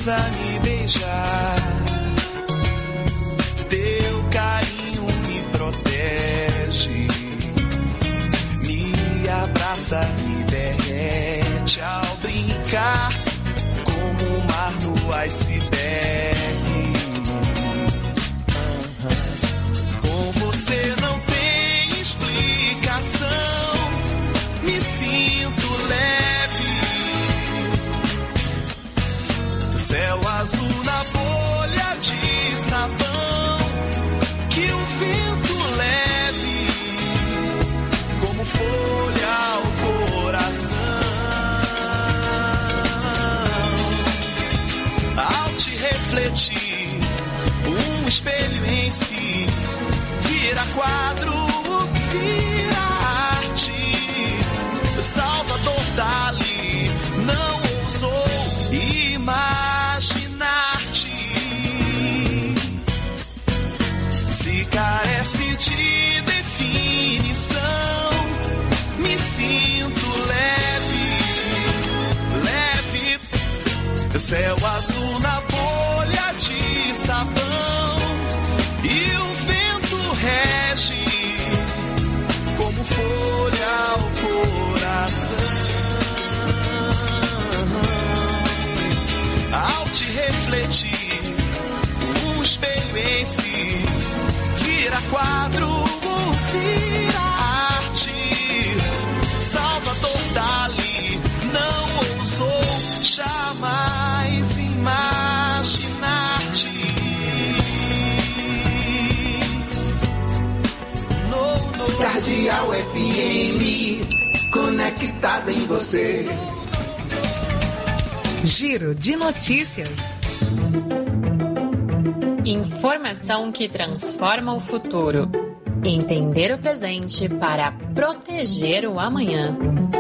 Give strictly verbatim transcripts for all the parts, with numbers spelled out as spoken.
abraça, me beija. Teu carinho me protege. Me abraça, me derrete ao brincar, como o mar no iceberg. Com você não tem explicação. Me sinto leve. Céu azul na bolha de sabão, que o vento leve como folha ao coração. Ao te refletir, um espelho em si vira quadro, vira arte. Salvador Dali não ousou imaginar-te. Se carece de definição, me sinto leve, leve. Céu azul na bolha de sabão, e o vento rege como folha ao coração. Ao te refletir, um espelho em si vira quadro, vira arte. Salvador Dali não ousou jamais imaginar-te. No, no. Cardeal F M, conectada em você. Giro de notícias. Informação que transforma o futuro. Entender o presente para proteger o amanhã.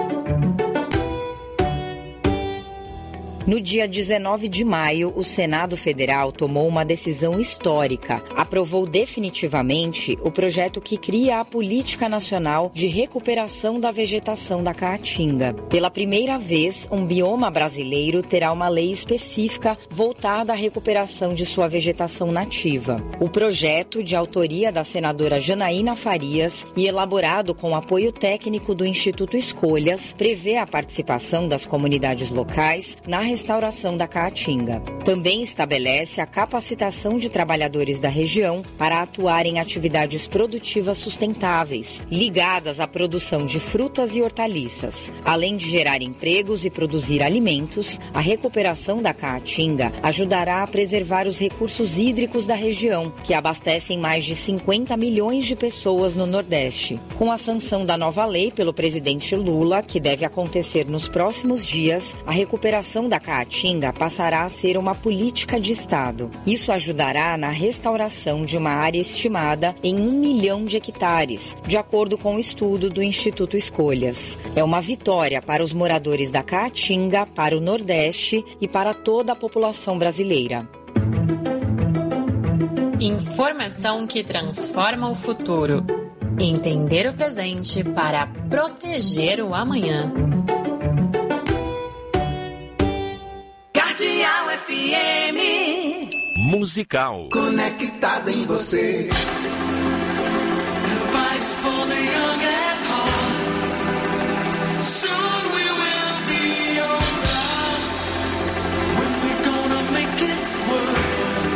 No dia dezenove de maio, o Senado Federal tomou uma decisão histórica. Aprovou definitivamente o projeto que cria a Política Nacional de Recuperação da Vegetação da Caatinga. Pela primeira vez, um bioma brasileiro terá uma lei específica voltada à recuperação de sua vegetação nativa. O projeto, de autoria da senadora Janaína Farias e elaborado com apoio técnico do Instituto Escolhas, prevê a participação das comunidades locais na restauração da Caatinga. Também estabelece a capacitação de trabalhadores da região para atuar em atividades produtivas sustentáveis, ligadas à produção de frutas e hortaliças. Além de gerar empregos e produzir alimentos, a recuperação da Caatinga ajudará a preservar os recursos hídricos da região, que abastecem mais de cinquenta milhões de pessoas no Nordeste. Com a sanção da nova lei pelo presidente Lula, que deve acontecer nos próximos dias, a recuperação da Caatinga passará a ser uma política de Estado. Isso ajudará na restauração de uma área estimada em um milhão de hectares, de acordo com o estudo do Instituto Escolhas. É uma vitória para os moradores da Caatinga, para o Nordeste e para toda a população brasileira. Informação que transforma o futuro. Entender o presente para proteger o amanhã. Cardeal F M Musical. Conectada em você. Advice for the young at heart. Soon we will be older. When we're gonna make it work.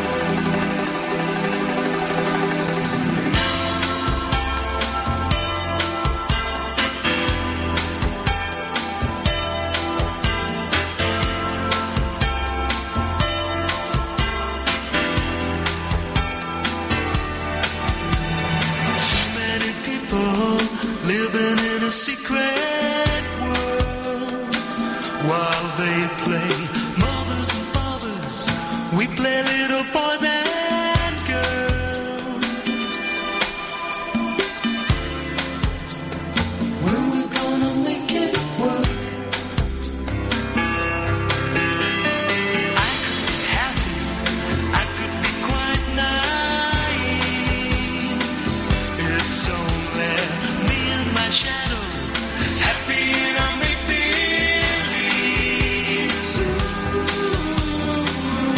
Living in a secret world while they play mothers and fathers, we play little boys and girls. When we're gonna make it work. I could be happy, I could be quite naive. It's only my shadow, happy in a make-believe.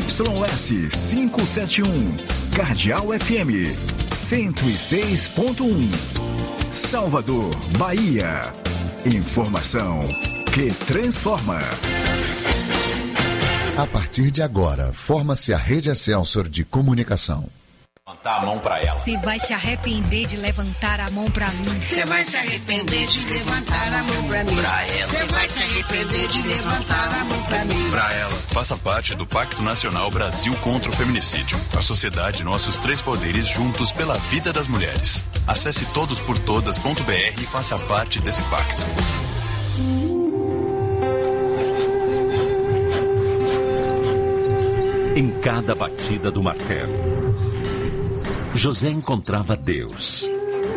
Y S quinhentos e setenta e um, Cardeal F M cento e seis ponto um, Salvador, Bahia. Informação que transforma. A partir de agora, forma-se a Rede Excelsior de Comunicação. Levantar a mão pra ela. Você vai se arrepender de levantar a mão pra mim. Você vai se arrepender de levantar a mão pra mim. Pra ela. Você vai se arrepender de levantar a mão pra mim. Pra ela. Faça parte do Pacto Nacional Brasil contra o Feminicídio. A sociedade Nossos Três Poderes juntos pela vida das mulheres. Acesse todos por todas ponto b r e faça parte desse pacto. Em cada batida do martelo, José encontrava Deus.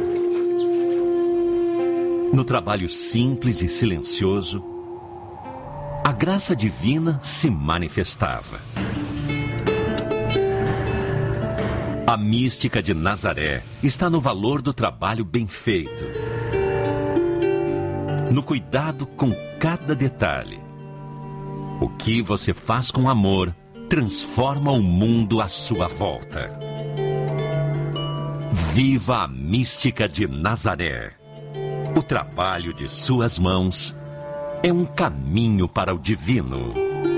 No trabalho simples e silencioso, a graça divina se manifestava. A mística de Nazaré está no valor do trabalho bem feito, no cuidado com cada detalhe. O que você faz com amor transforma o mundo à sua volta. Viva a mística de Nazaré. O trabalho de suas mãos é um caminho para o divino.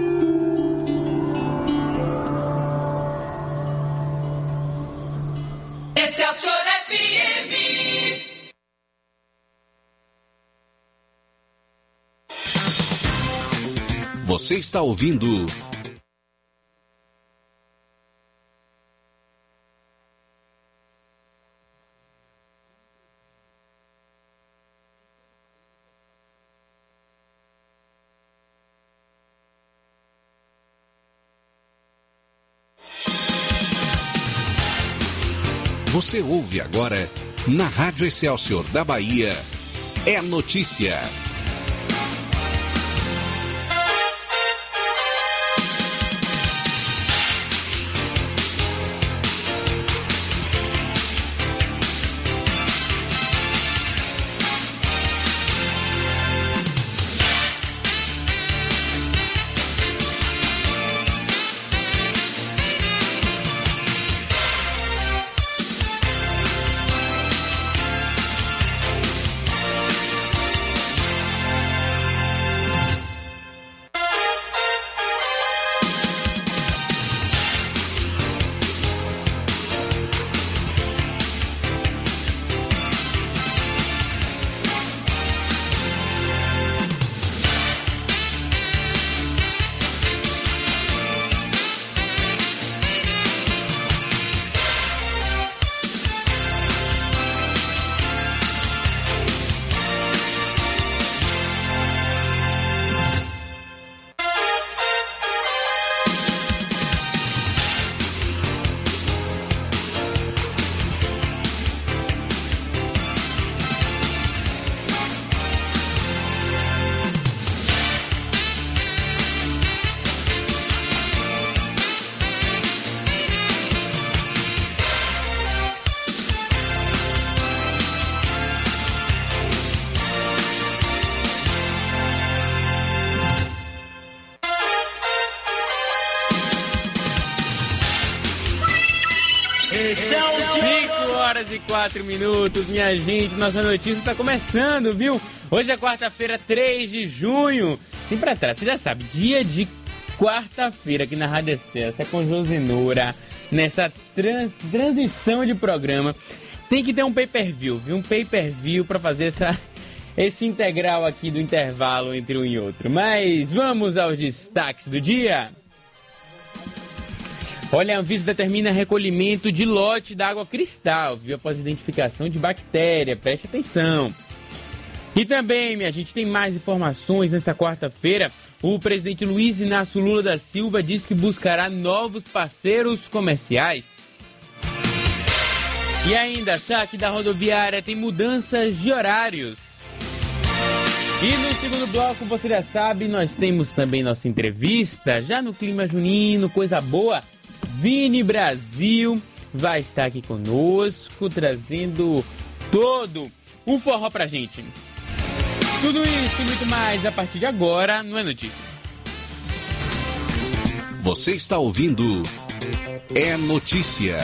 Excelsior F M. Você está ouvindo Você ouve agora, na Rádio Excelsior da Bahia, é notícia. E quatro minutos, minha gente, nossa notícia está começando, viu? Hoje é quarta-feira, três de junho. Sim, pra trás, você já sabe, dia de quarta-feira aqui na Rádio Excelsior, é com Josenora, nessa trans, transição de programa. Tem que ter um pay-per-view, viu? Um pay-per-view pra fazer essa, esse integral aqui do intervalo entre um e outro. Mas vamos aos destaques do dia. Olha, a Anvisa determina recolhimento de lote da água cristal, viu? Após identificação de bactéria, preste atenção. E também, minha gente, tem mais informações nesta quarta-feira. O presidente Luiz Inácio Lula da Silva diz que buscará novos parceiros comerciais. E ainda, saque da rodoviária tem mudanças de horários. E no segundo bloco, você já sabe, nós temos também nossa entrevista, já no clima junino, coisa boa. Vini Brasil vai estar aqui conosco, trazendo todo um forró pra gente. Tudo isso e muito mais a partir de agora no É Notícia. Você está ouvindo É Notícia.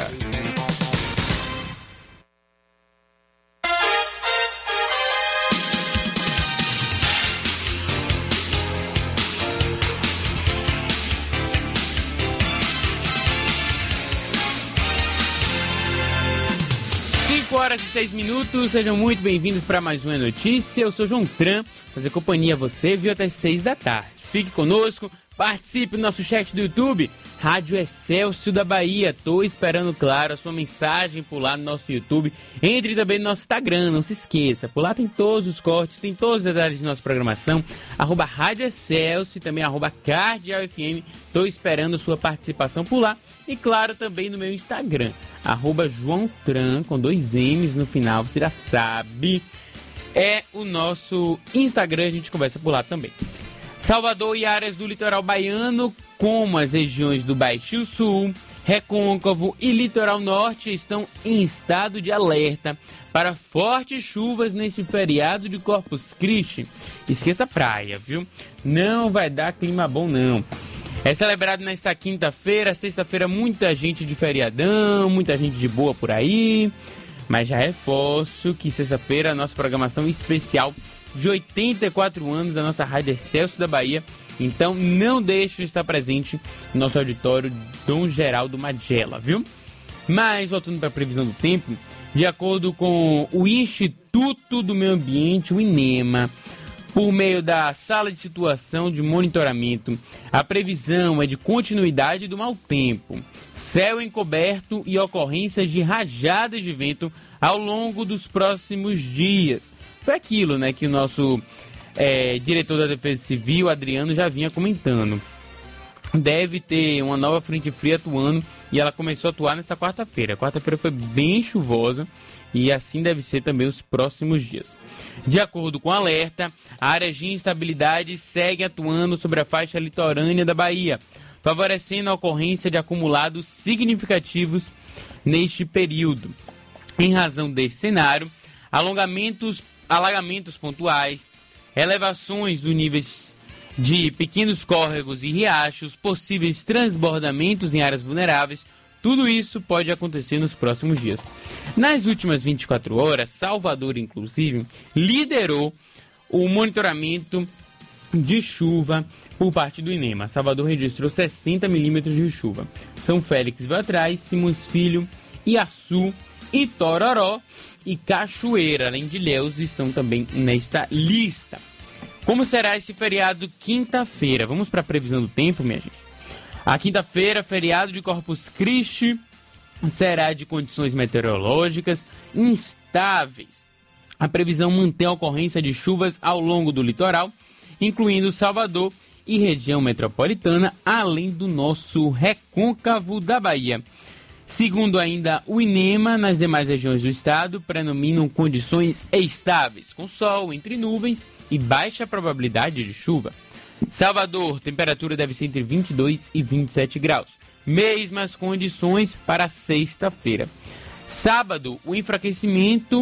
cinco horas e seis minutos, sejam muito bem-vindos para mais uma notícia. Eu sou João Tran, fazer companhia a você, viu, até seis da tarde. Fique conosco, participe do nosso chat do YouTube, Rádio Excelsior da Bahia. Tô esperando, claro, a sua mensagem por lá no nosso YouTube. Entre também no nosso Instagram, não se esqueça. Por lá tem todos os cortes, tem todos os detalhes de nossa programação. Arroba Rádio Excelsior e também arroba Cardeal F M. Tô esperando a sua participação por lá. E claro, também no meu Instagram, arroba João Tran, com dois M's no final, você já sabe. É o nosso Instagram, a gente conversa por lá também. Salvador e áreas do litoral baiano, como as regiões do Baixio Sul, Recôncavo e Litoral Norte, estão em estado de alerta para fortes chuvas neste feriado de Corpus Christi. Esqueça a praia, viu? Não vai dar clima bom, não. É celebrado nesta quinta-feira, sexta-feira, muita gente de feriadão, muita gente de boa por aí. Mas já reforço que sexta-feira a nossa programação especial de oitenta e quatro anos da nossa Rádio Excelsior da Bahia. Então não deixe de estar presente no nosso auditório Dom Geraldo Magela, viu? Mas, voltando para a previsão do tempo, de acordo com o Instituto do Meio Ambiente, o INEMA, por meio da Sala de Situação de Monitoramento, a previsão é de continuidade do mau tempo, céu encoberto e ocorrências de rajadas de vento ao longo dos próximos dias. Foi aquilo, né, que o nosso é, diretor da Defesa Civil, Adriano, já vinha comentando. Deve ter uma nova frente fria atuando e ela começou a atuar nessa quarta-feira. A quarta-feira foi bem chuvosa e assim deve ser também os próximos dias. De acordo com o alerta, áreas de instabilidade seguem atuando sobre a faixa litorânea da Bahia, favorecendo a ocorrência de acumulados significativos neste período. Em razão deste cenário, alongamentos, alagamentos pontuais, elevações dos níveis de pequenos córregos e riachos, possíveis transbordamentos em áreas vulneráveis, tudo isso pode acontecer nos próximos dias. Nas últimas vinte e quatro horas, Salvador, inclusive, liderou o monitoramento de chuva por parte do INEMA. Salvador registrou sessenta milímetros de chuva. São Félix veio atrás, Simões Filho, Iaçu, Itororó e Cachoeira, além de Ilhéus, estão também nesta lista. Como será esse feriado quinta-feira? Vamos para a previsão do tempo, minha gente. A quinta-feira, feriado de Corpus Christi, será de condições meteorológicas instáveis. A previsão mantém a ocorrência de chuvas ao longo do litoral, incluindo Salvador e região metropolitana, além do nosso recôncavo da Bahia. Segundo ainda o INEMA, nas demais regiões do estado predominam condições estáveis, com sol entre nuvens e baixa probabilidade de chuva. Salvador, temperatura deve ser entre vinte e dois e vinte e sete graus. Mesmas condições para sexta-feira. Sábado, o enfraquecimento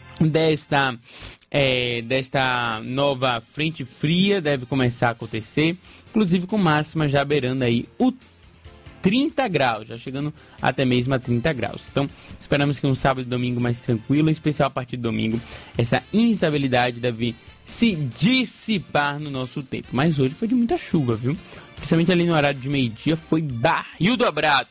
desta, é, desta nova frente fria deve começar a acontecer, inclusive com máxima já beirando aí o trinta graus, já chegando até mesmo a trinta graus. Então, esperamos que um sábado e domingo mais tranquilo, em especial a partir do domingo, essa instabilidade deve se dissipar no nosso tempo. Mas hoje foi de muita chuva, viu? Principalmente ali no horário de meio-dia, foi barril dobrado.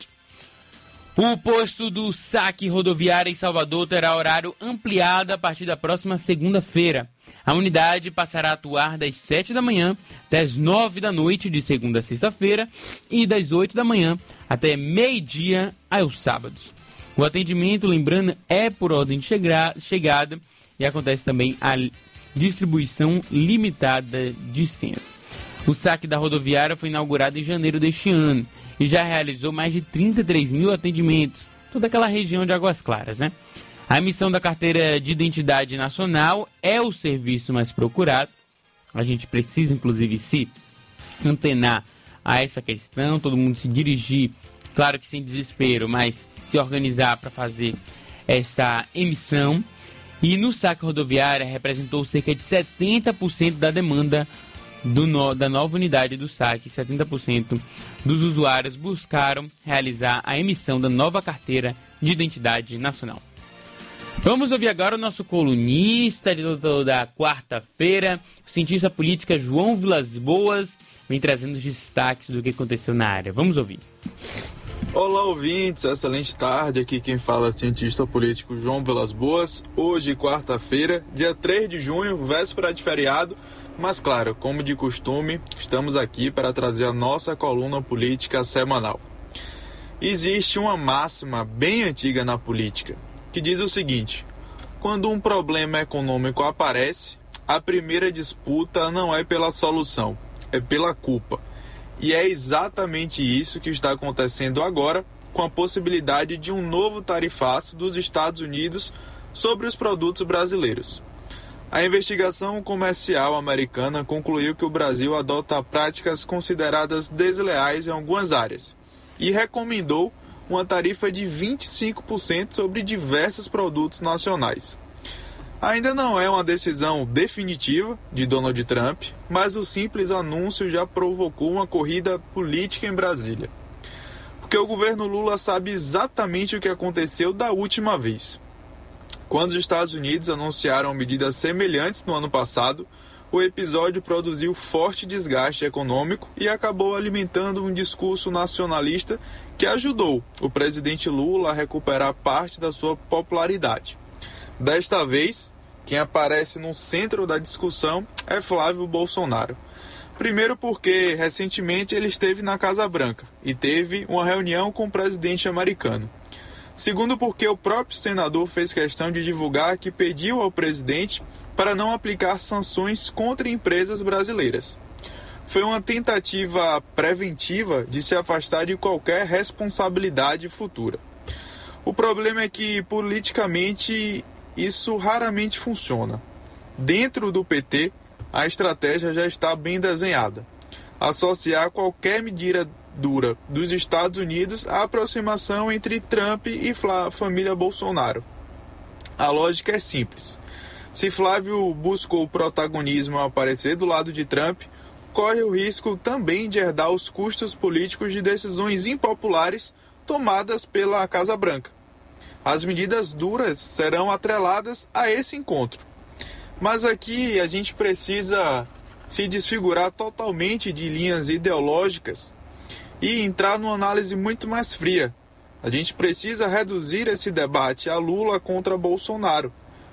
O posto do saque rodoviário em Salvador terá horário ampliado a partir da próxima segunda-feira. A unidade passará a atuar das sete da manhã até as nove da noite de segunda a sexta-feira e das oito da manhã até meio-dia aos sábados. O atendimento, lembrando, é por ordem de chegada e acontece também a distribuição limitada de senhas. O saque da rodoviária foi inaugurado em janeiro deste ano e já realizou mais de trinta e três mil atendimentos, toda aquela região de Águas Claras, né? A emissão da carteira de identidade nacional é o serviço mais procurado. A gente precisa, inclusive, se antenar a essa questão, todo mundo se dirigir, claro que sem desespero, mas se organizar para fazer esta emissão. E no saque rodoviário representou cerca de setenta por cento da demanda do no, da nova unidade do saque, setenta por cento dos usuários buscaram realizar a emissão da nova carteira de identidade nacional. Vamos ouvir agora o nosso colunista de, do, da quarta-feira, o cientista político João Vilas Boas, vem trazendo os destaques do que aconteceu na área. Vamos ouvir. Olá, ouvintes, excelente tarde. Aqui quem fala é o cientista político João Vilas Boas. Hoje, quarta-feira, dia três de junho, véspera de feriado. Mas claro, como de costume, estamos aqui para trazer a nossa coluna política semanal. Existe uma máxima bem antiga na política, que diz o seguinte: quando um problema econômico aparece, a primeira disputa não é pela solução, é pela culpa. E é exatamente isso que está acontecendo agora com a possibilidade de um novo tarifaço dos Estados Unidos sobre os produtos brasileiros. A investigação comercial americana concluiu que o Brasil adota práticas consideradas desleais em algumas áreas e recomendou uma tarifa de vinte e cinco por cento sobre diversos produtos nacionais. Ainda não é uma decisão definitiva de Donald Trump, mas o simples anúncio já provocou uma corrida política em Brasília. Porque o governo Lula sabe exatamente o que aconteceu da última vez. Quando os Estados Unidos anunciaram medidas semelhantes no ano passado, o episódio produziu forte desgaste econômico e acabou alimentando um discurso nacionalista que ajudou o presidente Lula a recuperar parte da sua popularidade. Desta vez, quem aparece no centro da discussão é Flávio Bolsonaro. Primeiro porque, recentemente, ele esteve na Casa Branca e teve uma reunião com o presidente americano. Segundo porque o próprio senador fez questão de divulgar que pediu ao presidente para não aplicar sanções contra empresas brasileiras. Foi uma tentativa preventiva de se afastar de qualquer responsabilidade futura. O problema é que, politicamente, isso raramente funciona. Dentro do P T, a estratégia já está bem desenhada. Associar qualquer medida dura dos Estados Unidos à aproximação entre Trump e a família Bolsonaro. A lógica é simples. Se Flávio buscou o protagonismo ao aparecer do lado de Trump, corre o risco também de herdar os custos políticos de decisões impopulares tomadas pela Casa Branca. As medidas duras serão atreladas a esse encontro. Mas aqui a gente precisa se desfigurar totalmente de linhas ideológicas e entrar numa análise muito mais fria. A gente precisa reduzir esse debate a Lula contra Bolsonaro.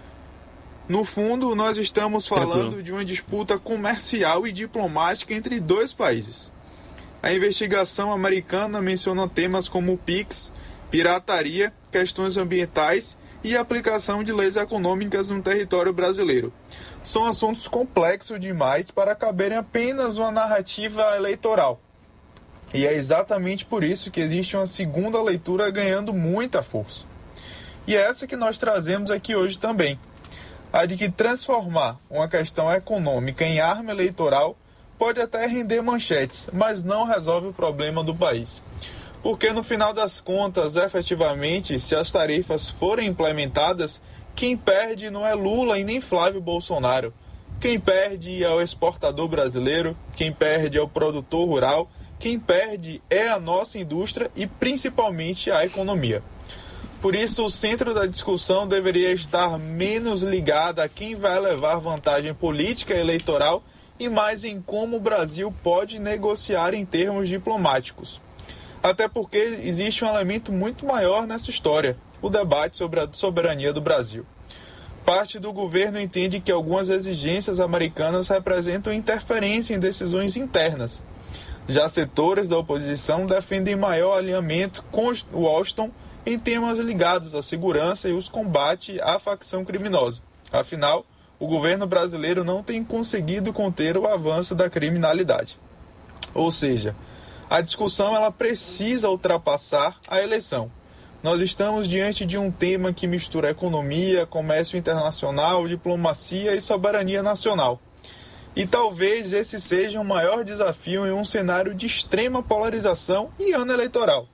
No fundo, nós estamos falando de uma disputa comercial e diplomática entre dois países. A investigação americana menciona temas como Pix, pirataria, questões ambientais e aplicação de leis econômicas no território brasileiro. São assuntos complexos demais para caberem apenas uma narrativa eleitoral. E é exatamente por isso que existe uma segunda leitura ganhando muita força. E é essa que nós trazemos aqui hoje também. A de que transformar uma questão econômica em arma eleitoral pode até render manchetes, mas não resolve o problema do país. Porque no final das contas, efetivamente, se as tarifas forem implementadas, quem perde não é Lula e nem Flávio Bolsonaro. Quem perde é o exportador brasileiro, quem perde é o produtor rural, quem perde é a nossa indústria e principalmente a economia. Por isso, o centro da discussão deveria estar menos ligado a quem vai levar vantagem política e eleitoral e mais em como o Brasil pode negociar em termos diplomáticos. Até porque existe um elemento muito maior nessa história, o debate sobre a soberania do Brasil. Parte do governo entende que algumas exigências americanas representam interferência em decisões internas. Já setores da oposição defendem maior alinhamento com Washington em temas ligados à segurança e os combates à facção criminosa. Afinal, o governo brasileiro não tem conseguido conter o avanço da criminalidade. Ou seja, a discussão ela precisa ultrapassar a eleição. Nós estamos diante de um tema que mistura economia, comércio internacional, diplomacia e soberania nacional. E talvez esse seja o maior desafio em um cenário de extrema polarização e ano eleitoral.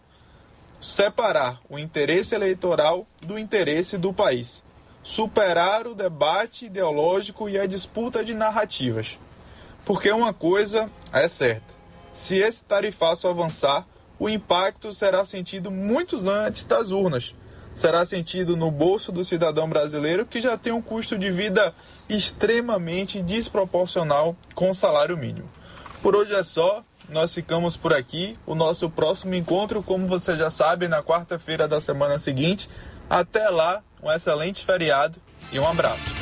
Separar o interesse eleitoral do interesse do país. Superar o debate ideológico e a disputa de narrativas. Porque uma coisa é certa: se esse tarifaço avançar, o impacto será sentido muitos antes das urnas. Será sentido no bolso do cidadão brasileiro, que já tem um custo de vida extremamente desproporcional com o salário mínimo. Por hoje é só, nós ficamos por aqui. O nosso próximo encontro, como você já sabe, na quarta-feira da semana seguinte. Até lá, um excelente feriado e um abraço.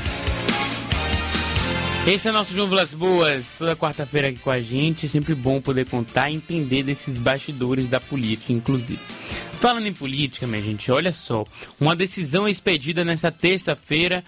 Esse é o nosso João Vilas Boas, toda quarta-feira aqui com a gente. Sempre bom poder contar e entender desses bastidores da política, inclusive. Falando em política, minha gente, olha só. Uma decisão expedida nessa terça-feira.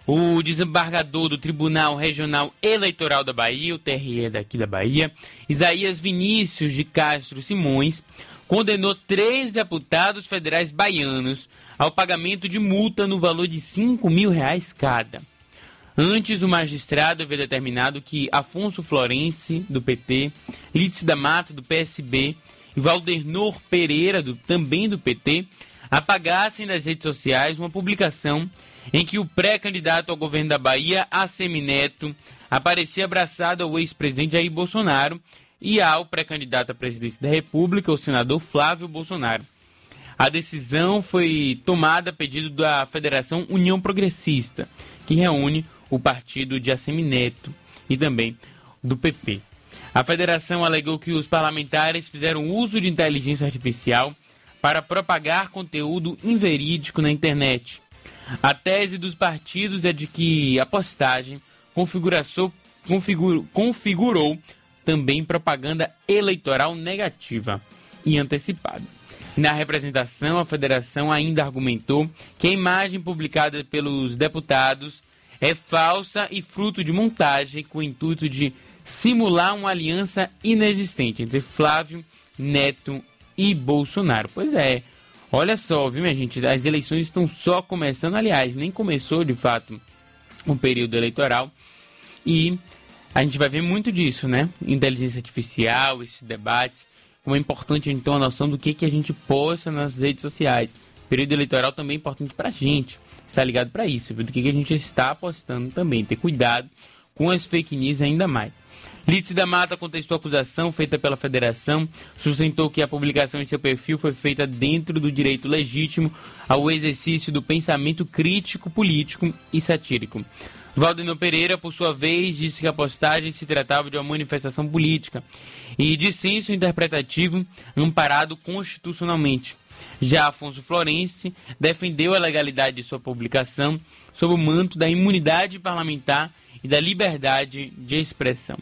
O desembargador do Tribunal Regional Eleitoral da Bahia, o T R E daqui da Bahia, Isaías Vinícius de Castro Simões, condenou três deputados federais baianos ao pagamento de multa no valor de cinco mil reais cada. Antes, o magistrado havia determinado que Afonso Florense, do P T, Lídice da Mata, do P S B, e Valdernor Pereira, do, também do P T, apagassem das redes sociais uma publicação em que o pré-candidato ao governo da Bahia, Assemineto, aparecia abraçado ao ex-presidente Jair Bolsonaro e ao pré-candidato à presidência da República, o senador Flávio Bolsonaro. A decisão foi tomada a pedido da Federação União Progressista, que reúne o partido de Assemineto e também do P P. A federação alegou que os parlamentares fizeram uso de inteligência artificial para propagar conteúdo inverídico na internet. A tese dos partidos é de que a postagem configurou, configurou, configurou também propaganda eleitoral negativa e antecipada. Na representação, a federação ainda argumentou que a imagem publicada pelos deputados é falsa e fruto de montagem com o intuito de simular uma aliança inexistente entre Flávio, Neto e Bolsonaro. Pois é, olha só, viu, minha gente, as eleições estão só começando, aliás, nem começou, de fato, o período eleitoral, e a gente vai ver muito disso, né? Inteligência artificial, esses debates, como é importante a gente ter uma noção do que, que a gente posta nas redes sociais. O período eleitoral também é importante pra gente, estar ligado para isso, viu? Do que, que a gente está postando também, ter cuidado com as fake news ainda mais. Lídice da Mata contestou a acusação feita pela federação, sustentou que a publicação em seu perfil foi feita dentro do direito legítimo ao exercício do pensamento crítico, político e satírico. Valdernor Pereira, por sua vez, disse que a postagem se tratava de uma manifestação política e dissenso interpretativo amparado constitucionalmente. Já Afonso Florense defendeu a legalidade de sua publicação sob o manto da imunidade parlamentar e da liberdade de expressão.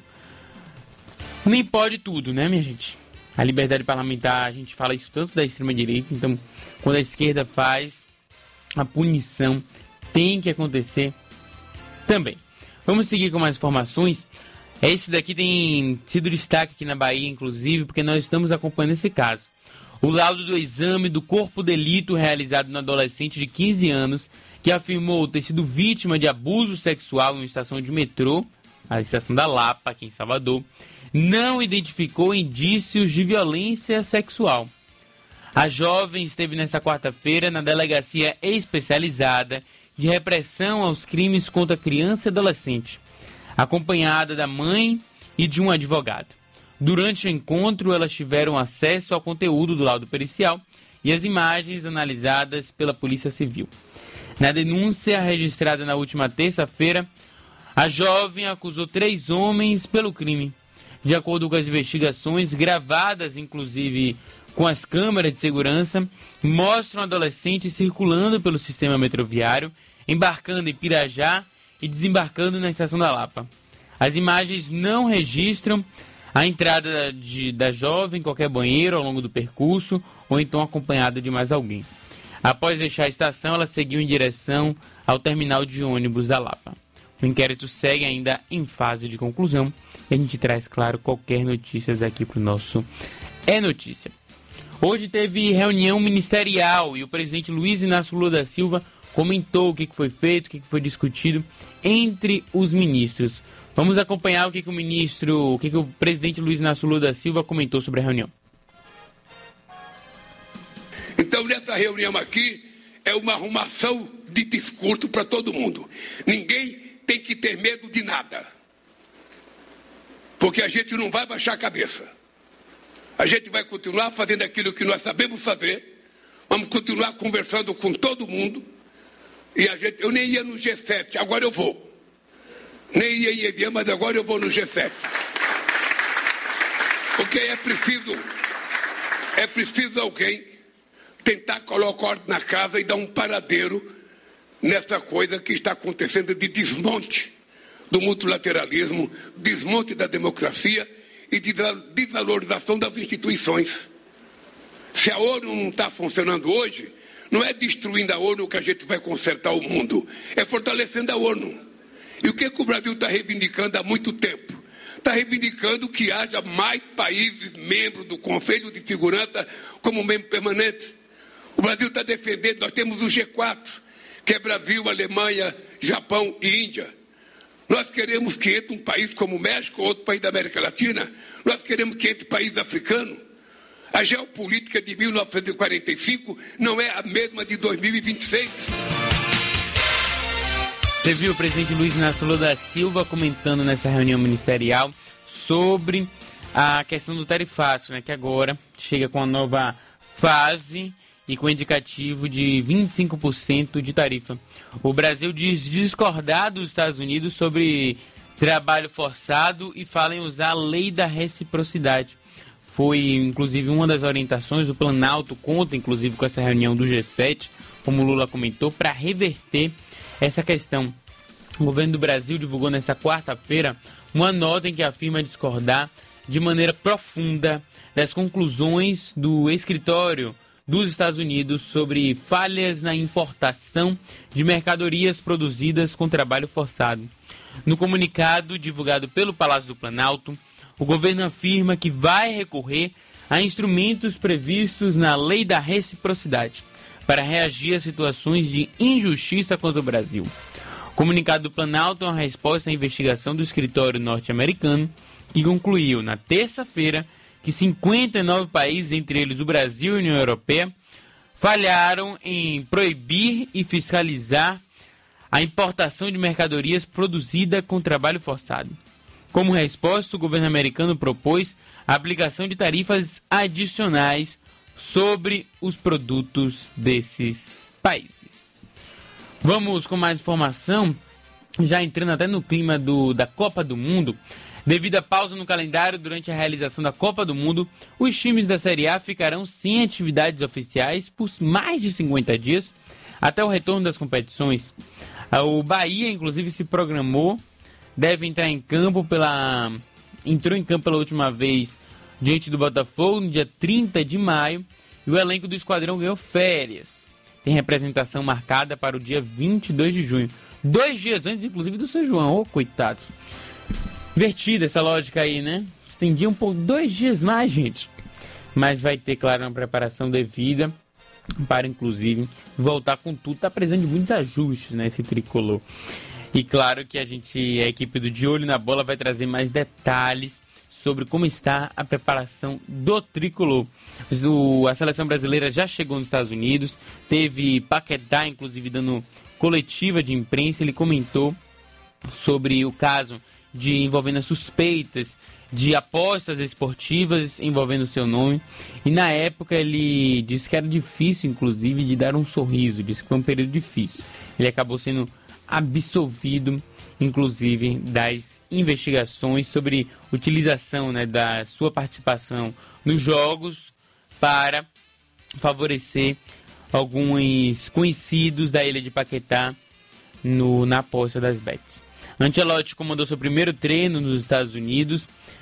Nem pode tudo, né, minha gente? A liberdade parlamentar, a gente fala isso tanto da extrema-direita, então, quando a esquerda faz, a punição tem que acontecer também. Vamos seguir com mais informações. Esse daqui tem sido destaque aqui na Bahia, inclusive, porque nós estamos acompanhando esse caso. O laudo do exame do corpo de delito realizado no adolescente de quinze anos, que afirmou ter sido vítima de abuso sexual em uma estação de metrô, a estação da Lapa, aqui em Salvador, não identificou indícios de violência sexual. A jovem esteve nesta quarta-feira na Delegacia Especializada de Repressão aos Crimes contra Criança e Adolescente, acompanhada da mãe e de um advogado. Durante o encontro, elas tiveram acesso ao conteúdo do laudo pericial e as imagens analisadas pela Polícia Civil. Na denúncia registrada na última terça-feira, a jovem acusou três homens pelo crime. De acordo com as investigações, gravadas inclusive com as câmeras de segurança, mostram adolescentes circulando pelo sistema metroviário, embarcando em Pirajá e desembarcando na Estação da Lapa. As imagens não registram a entrada de, da jovem em qualquer banheiro ao longo do percurso, ou então acompanhada de mais alguém. Após deixar a estação, ela seguiu em direção ao terminal de ônibus da Lapa. O inquérito segue ainda em fase de conclusão e a gente traz, claro, qualquer notícia aqui para o nosso É Notícia. Hoje teve reunião ministerial e o presidente Luiz Inácio Lula da Silva comentou o que foi feito, o que foi discutido entre os ministros. Vamos acompanhar o que, que o ministro, o que, que o presidente Luiz Inácio Lula da Silva comentou sobre a reunião. Então, nessa reunião aqui, é uma arrumação de discurso para todo mundo. Ninguém tem que ter medo de nada. Porque a gente não vai baixar a cabeça. A gente vai continuar fazendo aquilo que nós sabemos fazer. Vamos continuar conversando com todo mundo. E a gente, eu nem ia no G sete, agora eu vou. Nem ia em Evian, mas agora eu vou no G sete. Porque é preciso, é preciso alguém tentar colocar ordem na casa e dar um paradeiro nessa coisa que está acontecendo de desmonte do multilateralismo, desmonte da democracia e de desvalorização das instituições. Se a ONU não está funcionando hoje, não é destruindo a ONU que a gente vai consertar o mundo, é fortalecendo a ONU. E o que, que o Brasil está reivindicando há muito tempo? Está reivindicando que haja mais países membros do Conselho de Segurança como membros permanentes. O Brasil está defendendo, nós temos o G quatro, que é Brasil, Alemanha, Japão e Índia. Nós queremos que entre um país como o México, outro país da América Latina. Nós queremos que entre país africano. A geopolítica de mil novecentos e quarenta e cinco não é a mesma de dois mil e vinte e seis. Você viu o presidente Luiz Inácio Lula da Silva comentando nessa reunião ministerial sobre a questão do tarifaço, né, que agora chega com a nova fase e com indicativo de vinte e cinco por cento de tarifa. O Brasil diz discordar dos Estados Unidos sobre trabalho forçado e fala em usar a lei da reciprocidade. Foi, inclusive, uma das orientações, o Planalto conta, inclusive, com essa reunião do G sete, como o Lula comentou, para reverter essa questão. O governo do Brasil divulgou nesta quarta-feira uma nota em que afirma discordar de maneira profunda das conclusões do escritório dos Estados Unidos sobre falhas na importação de mercadorias produzidas com trabalho forçado. No comunicado divulgado pelo Palácio do Planalto, o governo afirma que vai recorrer a instrumentos previstos na Lei da Reciprocidade para reagir a situações de injustiça contra o Brasil. O comunicado do Planalto é uma resposta à investigação do escritório norte-americano, que concluiu na terça-feira que cinquenta e nove países, entre eles o Brasil e a União Europeia, falharam em proibir e fiscalizar a importação de mercadorias produzidas com trabalho forçado. Como resposta, o governo americano propôs a aplicação de tarifas adicionais sobre os produtos desses países. Vamos com mais informação, já entrando até no clima do, da Copa do Mundo. Devido à pausa no calendário durante a realização da Copa do Mundo, os times da Série A ficarão sem atividades oficiais por mais de cinquenta dias até o retorno das competições. O Bahia, inclusive, se programou, deve entrar em campo pela... entrou em campo pela última vez diante do Botafogo no dia trinta de maio e o elenco do esquadrão ganhou férias. Tem representação marcada para o dia vinte e dois de junho. Dois dias antes, inclusive, do São João. Ô, oh, coitados. Invertida essa lógica aí, né? Estendia um pouco, dois dias mais, gente. Mas vai ter, claro, uma preparação devida para, inclusive, voltar com tudo. Tá precisando de muitos ajustes, né, esse tricolor. E claro que a gente, a equipe do De Olho na Bola, vai trazer mais detalhes sobre como está a preparação do tricolor. O, a seleção brasileira já chegou nos Estados Unidos, teve Paquetá, inclusive, dando coletiva de imprensa. Ele comentou sobre o caso de envolvendo suspeitas de apostas esportivas envolvendo seu nome. E na época ele disse que era difícil, inclusive, de dar um sorriso. Disse que foi um período difícil. Ele acabou sendo absolvido, inclusive, das investigações sobre utilização, né, da sua participação nos jogos para favorecer alguns conhecidos da ilha de Paquetá no, na aposta das bets. Ancelotti comandou seu primeiro treino nos Estados Unidos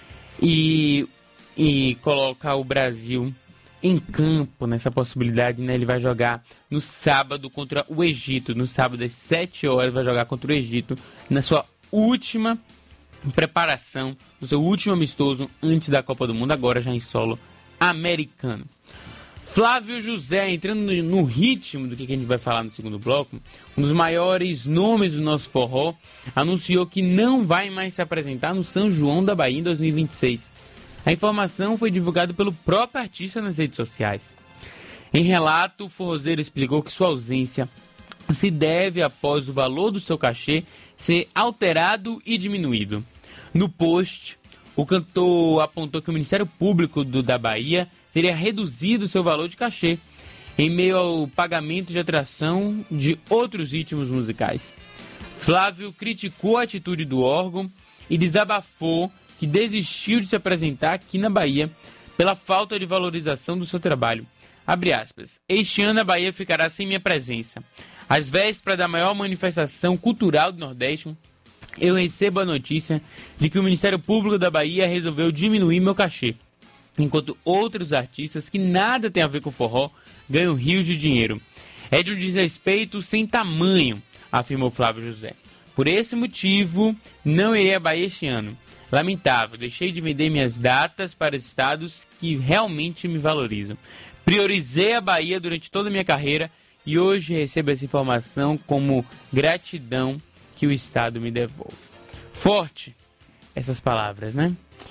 e, e coloca o Brasil em campo nessa possibilidade, né? Ele vai jogar no sábado contra o Egito. No sábado às sete horas vai jogar contra o Egito na sua última preparação, no seu último amistoso antes da Copa do Mundo, agora já em solo americano. Flávio José, entrando no, no ritmo do que a gente vai falar no segundo bloco, um dos maiores nomes do nosso forró, anunciou que não vai mais se apresentar no São João da Bahia em dois mil e vinte e seis. A informação foi divulgada pelo próprio artista nas redes sociais. Em relato, o forrozeiro explicou que sua ausência se deve após o valor do seu cachê ser alterado e diminuído. No post, O cantor apontou que o Ministério Público do, da Bahia teria reduzido seu valor de cachê em meio ao pagamento de atração de outros ritmos musicais. Flávio criticou a atitude do órgão e desabafou que desistiu de se apresentar aqui na Bahia pela falta de valorização do seu trabalho. Abre aspas. Este ano a Bahia ficará sem minha presença. Às vésperas da maior manifestação cultural do Nordeste, eu recebo a notícia de que o Ministério Público da Bahia resolveu diminuir meu cachê, enquanto outros artistas que nada tem a ver com forró ganham rios de dinheiro. É de um desrespeito sem tamanho, afirmou Flávio José. Por esse motivo, não irei à Bahia este ano. Lamentável, deixei de vender minhas datas para estados que realmente me valorizam. Priorizei a Bahia durante toda a minha carreira e hoje recebo essa informação como gratidão que o estado me devolve. Forte essas palavras, né?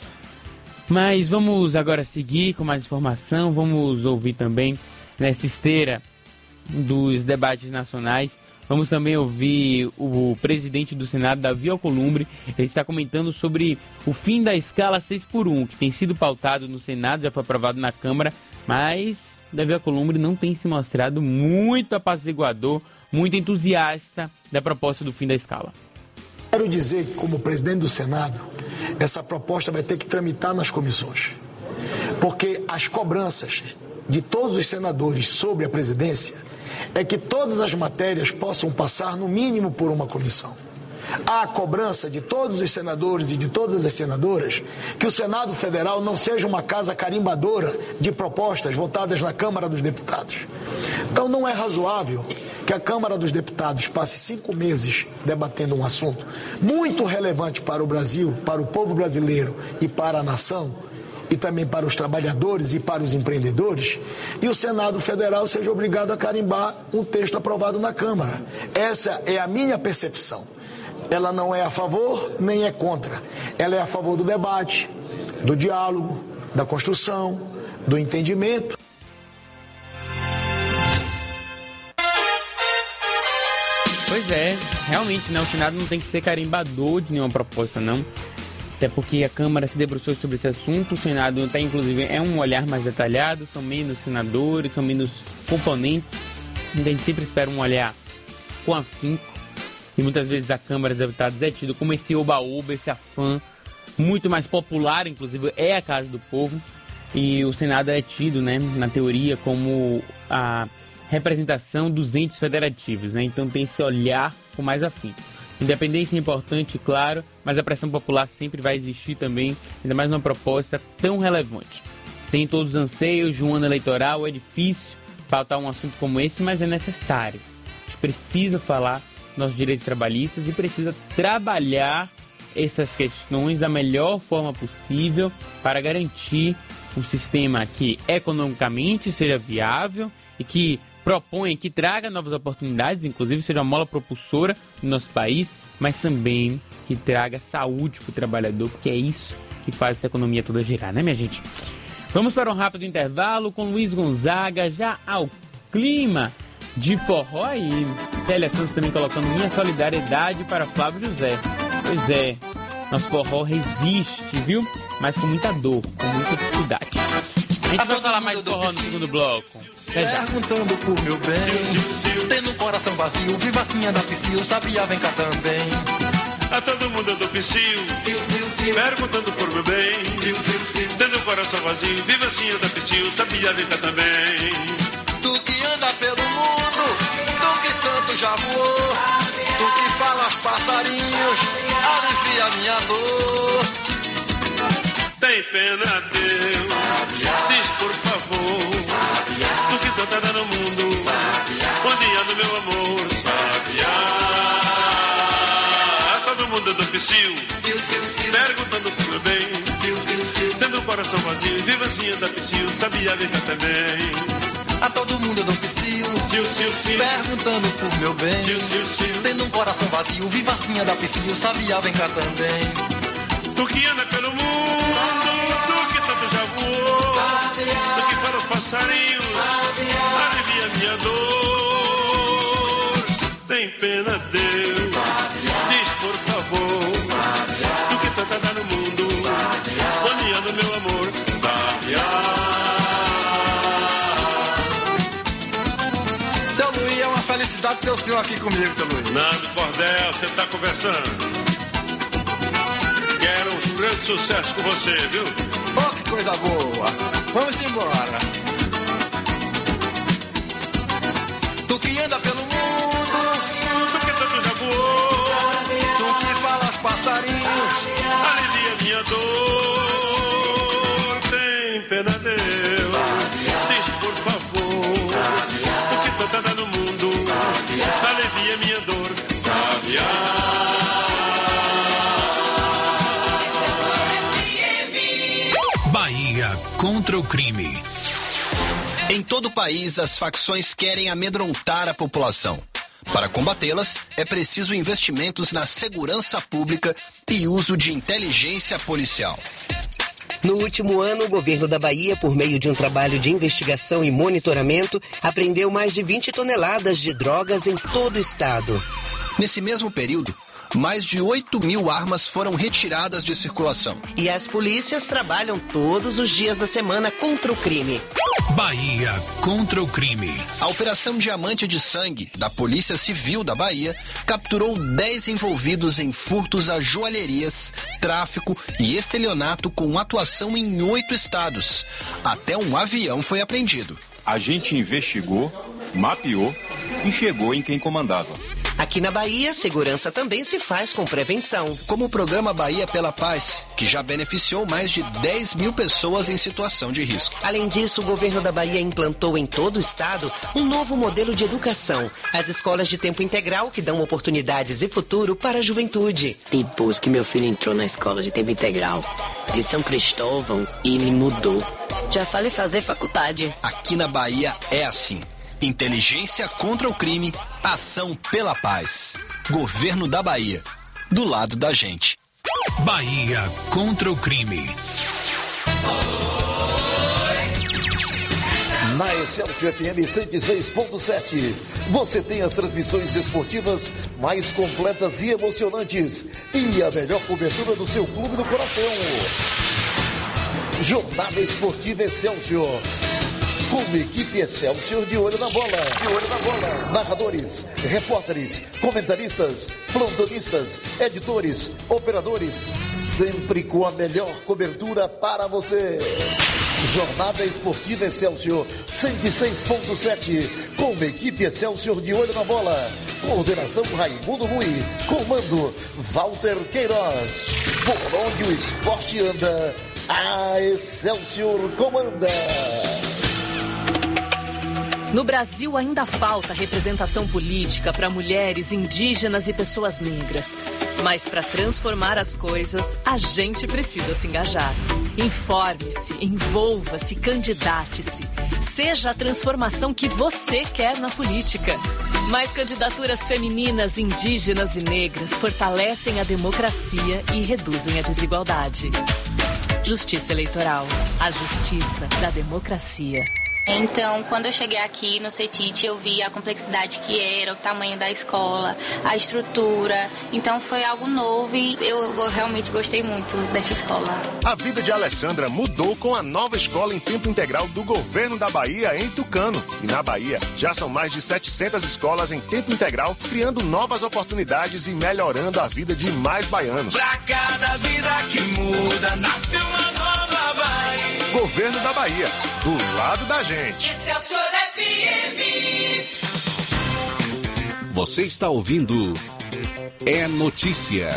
Mas vamos agora seguir com mais informação, vamos ouvir também nessa esteira dos debates nacionais. Vamos também ouvir o presidente do Senado, Davi Alcolumbre. Ele está comentando sobre o fim da escala seis por um, que tem sido pautado no Senado, já foi aprovado na Câmara, mas Davi Alcolumbre não tem se mostrado muito apaziguador, muito entusiasta da proposta do fim da escala. Quero dizer que, como presidente do Senado, essa proposta vai ter que tramitar nas comissões, porque as cobranças de todos os senadores sobre a presidência é que todas as matérias possam passar no mínimo por uma comissão. Há a cobrança de todos os senadores e de todas as senadoras que o Senado Federal não seja uma casa carimbadora de propostas votadas na Câmara dos Deputados. Então não é razoável que a Câmara dos Deputados passe cinco meses debatendo um assunto muito relevante para o Brasil, para o povo brasileiro e para a nação, e também para os trabalhadores e para os empreendedores, e o Senado Federal seja obrigado a carimbar um texto aprovado na Câmara. Essa é a minha percepção. Ela não é a favor nem é contra. Ela é a favor do debate, do diálogo, da construção, do entendimento. Pois é, realmente, né? O Senado não tem que ser carimbador de nenhuma proposta, não. Até porque a Câmara se debruçou sobre esse assunto, o Senado até inclusive é um olhar mais detalhado, são menos senadores, são menos componentes, a gente sempre espera um olhar com afinco, e muitas vezes a Câmara dos Deputados é tido como esse oba-oba, esse afã, muito mais popular, inclusive é a Casa do Povo, e o Senado é tido, né, na teoria, como a representação dos entes federativos, né, então tem esse olhar com mais afinco. Independência é importante, claro, mas a pressão popular sempre vai existir também, ainda mais numa proposta tão relevante. Tem todos os anseios de um ano eleitoral, é difícil pautar um assunto como esse, mas é necessário. A gente precisa falar dos nossos direitos trabalhistas e precisa trabalhar essas questões da melhor forma possível para garantir um sistema que economicamente seja viável e que propõe, que traga novas oportunidades, inclusive seja uma mola propulsora no nosso país, mas também que traga saúde para o trabalhador, porque é isso que faz essa economia toda girar, né, minha gente? Vamos para um rápido intervalo com Luiz Gonzaga, já ao clima de forró, e Célia Santos também colocando minha solidariedade para Flávio José. Pois é, nosso forró resiste, viu? Mas com muita dor, com muita dificuldade. A gente vai falar mais de forró no segundo bloco. Perguntando por meu bem, tendo um coração vazio, vivacinha da Psyu, sabia, vem cá também. A todo mundo do Psyu, perguntando por meu bem, tendo um coração vazio, vivacinha da Psyu, sabia, vem cá também. Tu que anda pelo mundo, tu que tanto já voou, tu que fala aos passarinhos, alivia minha dor. Tem pena, Deus, diz por favor, tu que tanto anda no mundo, onde anda meu amor, sabiá. Todo mundo do Psyu, perguntando por meu bem, tendo o coração vazio, vivacinha da Psyu, sabia, vem cá também. A todo mundo do Psyu, perguntando por meu bem, tendo um coração vazio, vivacinha da Psyu, sabia, vem cá também. Tu que anda pelo mundo, tu que tanto já voou, tu que para os passarinhos, alivia minha dor. Tem pena, Deus, diz por favor, tu que tanto anda no mundo, felicidade de ter o senhor aqui comigo, seu Luiz. Nando Cordel, você tá conversando. Quero um grande sucesso com você, viu? Oh, que coisa boa. Vamos embora. Tu que anda pelo mundo, tu que tanto já voou, tu que fala aos passarinhos, alivia minha dor. Tem pena, Deus, diz por favor. Tu que tanto anda no mundo, alivia minha dor. Sabiá. Bahia contra o crime. Em todo o país, as facções querem amedrontar a população. Para combatê-las, é preciso investimentos na segurança pública e uso de inteligência policial. No último ano, o governo da Bahia, por meio de um trabalho de investigação e monitoramento, apreendeu mais de vinte toneladas de drogas em todo o estado. Nesse mesmo período, mais de oito mil armas foram retiradas de circulação. E as polícias trabalham todos os dias da semana contra o crime. Bahia contra o crime. A Operação Diamante de Sangue, da Polícia Civil da Bahia, capturou dez envolvidos em furtos a joalherias, tráfico e estelionato com atuação em oito estados. Até um avião foi apreendido. A gente investigou, mapeou e chegou em quem comandava. Aqui na Bahia, segurança também se faz com prevenção. Como o programa Bahia pela Paz, que já beneficiou mais de dez mil pessoas em situação de risco. Além disso, o governo da Bahia implantou em todo o estado um novo modelo de educação. As escolas de tempo integral que dão oportunidades e futuro para a juventude. Depois que meu filho entrou na escola de tempo integral de São Cristóvão, ele mudou. Já falei fazer faculdade. Aqui na Bahia é assim. Inteligência contra o crime, ação pela paz. Governo da Bahia, do lado da gente. Bahia contra o crime. Na Excelsior F M cento e seis ponto sete, você tem as transmissões esportivas mais completas e emocionantes e a melhor cobertura do seu clube do coração. Jornada Esportiva Excelsior. Com equipe Excelsior de olho na bola. De olho na bola. Narradores, repórteres, comentaristas, plantonistas, editores, operadores, sempre com a melhor cobertura para você. Jornada Esportiva Excelsior cento e seis ponto sete, com a equipe Excelsior de olho na bola. Coordenação Raimundo Mui, comando Walter Queiroz. Por onde o esporte anda, a Excelsior comanda. No Brasil ainda falta representação política para mulheres, indígenas e pessoas negras. Mas para transformar as coisas, a gente precisa se engajar. Informe-se, envolva-se, candidate-se. Seja a transformação que você quer na política. Mais candidaturas femininas, indígenas e negras fortalecem a democracia e reduzem a desigualdade. Justiça Eleitoral. A justiça da democracia. Então, quando eu cheguei aqui no CETIT, eu vi a complexidade que era, o tamanho da escola, a estrutura. Então, foi algo novo e eu realmente gostei muito dessa escola. A vida de Alessandra mudou com a nova escola em tempo integral do governo da Bahia em Tucano. E na Bahia, já são mais de setecentas escolas em tempo integral, criando novas oportunidades e melhorando a vida de mais baianos. Pra cada vida que muda, nasce uma nova Bahia. Governo da Bahia, do lado da gente. Excelsior F M. Você está ouvindo É Notícia.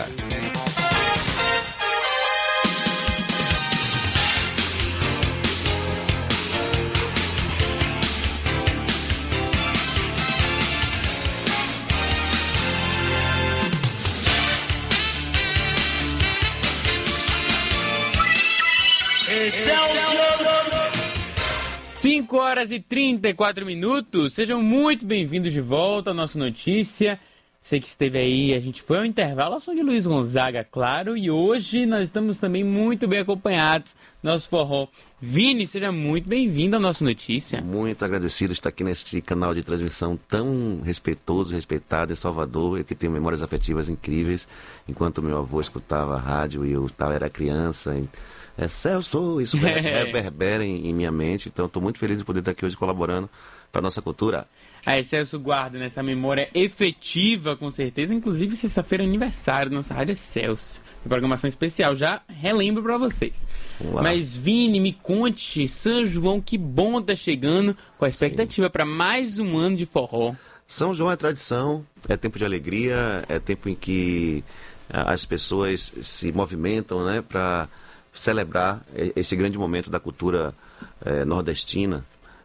cinco horas e trinta e quatro minutos, sejam muito bem-vindos de volta ao nosso Notícia. Sei que esteve aí, a gente foi ao intervalo ao som de Luiz Gonzaga, claro, e hoje nós estamos também muito bem acompanhados nosso forró. Vini, seja muito bem-vindo à nossa notícia. Muito agradecido de estar aqui nesse canal de transmissão tão respeitoso, respeitado em Salvador, eu que tenho memórias afetivas incríveis, enquanto meu avô escutava a rádio e eu tava, era criança. É Celso, isso reverbera em, em minha mente, então estou muito feliz de poder estar aqui hoje colaborando para a nossa cultura. A Excelso guarda nessa memória efetiva, com certeza. Inclusive, sexta-feira é aniversário da nossa Rádio Excelso. Programação especial, já relembro para vocês. Uau. Mas, Vini, me conte, São João, que bom tá chegando, com a expectativa para mais um ano de forró. São João é tradição, é tempo de alegria, é tempo em que as pessoas se movimentam, né, para celebrar esse grande momento da cultura eh, nordestina.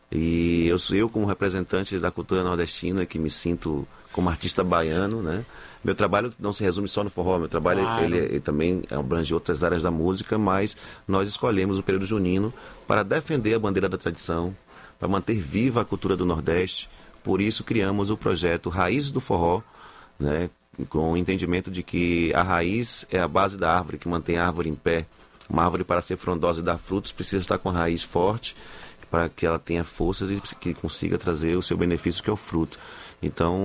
E eu sou eu, como representante da cultura nordestina, que me sinto como artista baiano, né? Meu trabalho não se resume só no forró, meu trabalho claro. ele, ele também abrange outras áreas da música, mas nós escolhemos o período junino para defender a bandeira da tradição, para manter viva a cultura do Nordeste. Por isso criamos o projeto Raízes do Forró, né? Com o entendimento de que a raiz é a base da árvore, que mantém a árvore em pé. Uma árvore, para ser frondosa e dar frutos, precisa estar com a raiz forte, para que ela tenha forças e que consiga trazer o seu benefício, que é o fruto. Então,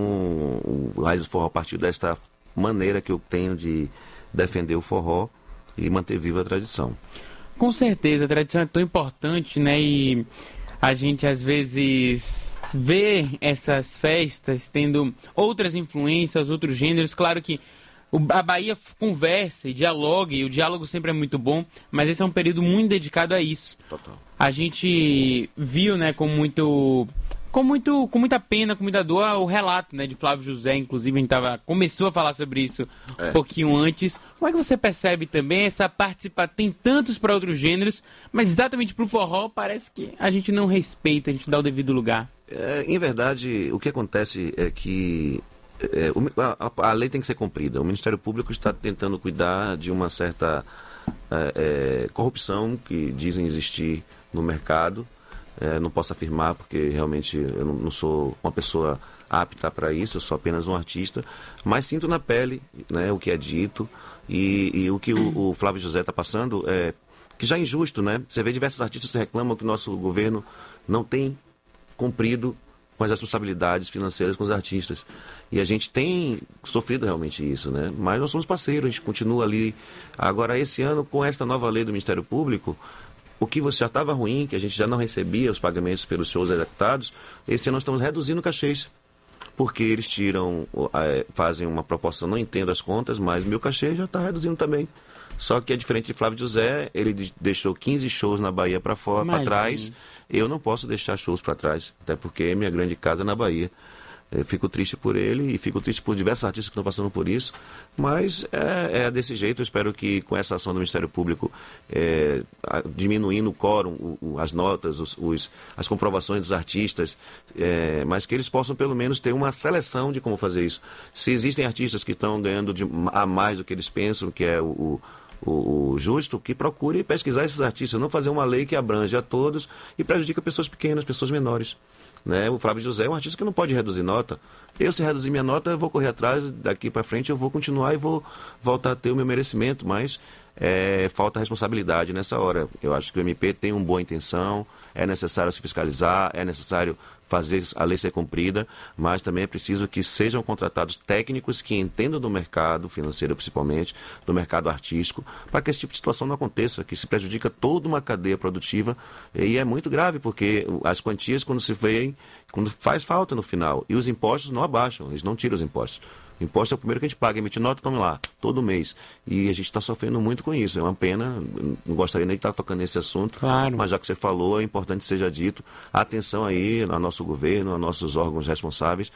o Raiz do Forró partiu desta maneira que eu tenho de defender o forró e manter viva a tradição. Com certeza, a tradição é tão importante, né? E a gente, às vezes, vê essas festas tendo outras influências, outros gêneros. Claro que a Bahia conversa e dialoga, e o diálogo sempre é muito bom, mas esse é um período muito dedicado a isso. Total. A gente viu, né, com muito, com muito, com muita pena, com muita dor, o relato, né, de Flávio José. Inclusive a gente tava, começou a falar sobre isso é. um pouquinho antes. Como é que você percebe também essa participação? Tem tantos para outros gêneros, mas exatamente para o forró parece que a gente não respeita, a gente dá o devido lugar. É, em verdade, o que acontece é que é, a, a lei tem que ser cumprida. O Ministério Público está tentando cuidar de uma certa é, é, corrupção que dizem existir no mercado. É, não posso afirmar porque realmente eu não, não sou uma pessoa apta para isso, eu sou apenas um artista, mas sinto na pele, né, o que é dito e, e o que o, o Flávio José está passando é que já é injusto, né? Você vê diversos artistas que reclamam que o nosso governo não tem cumprido com as responsabilidades financeiras com os artistas. E a gente tem sofrido realmente isso, né? Mas nós somos parceiros, a gente continua ali. Agora, esse ano, com esta nova lei do Ministério Público, o que já estava ruim, que a gente já não recebia os pagamentos pelos shows executados, esse ano nós estamos reduzindo cachês. Porque eles tiram, fazem uma proporção, não entendo as contas, mas meu cachê já está reduzindo também. Só que é diferente de Flávio José, ele deixou quinze shows na Bahia para fora, para trás. Eu não posso deixar shows para trás, até porque é minha grande casa na Bahia. Eu fico triste por ele e fico triste por diversos artistas que estão passando por isso, mas é, é desse jeito. Eu espero que com essa ação do Ministério Público, é, a, diminuindo o quórum, o, o, as notas, os, os, as comprovações dos artistas, é, mas que eles possam pelo menos ter uma seleção de como fazer isso. Se existem artistas que estão ganhando de, a mais do que eles pensam, que é o, o O, o justo, que procure pesquisar esses artistas, não fazer uma lei que abrange a todos e prejudica pessoas pequenas, pessoas menores. Né? O Flávio José é um artista que não pode reduzir nota. Eu, se reduzir minha nota, eu vou correr atrás, daqui para frente eu vou continuar e vou voltar a ter o meu merecimento, mas é, falta responsabilidade nessa hora. Eu acho que o M P tem uma boa intenção, é necessário se fiscalizar, é necessário fazer a lei ser cumprida, mas também é preciso que sejam contratados técnicos que entendam do mercado financeiro, principalmente, do mercado artístico, para que esse tipo de situação não aconteça, que se prejudica toda uma cadeia produtiva, e é muito grave, porque as quantias, quando se vê, quando faz falta no final, e os impostos não abaixam, eles não tiram os impostos. O imposto é o primeiro que a gente paga, emitir nota, tome lá, todo mês. E a gente está sofrendo muito com isso. É uma pena, não gostaria nem de estar tocando nesse assunto, claro. Mas já que você falou, é importante que seja dito. Atenção aí ao nosso governo, aos nossos órgãos responsáveis,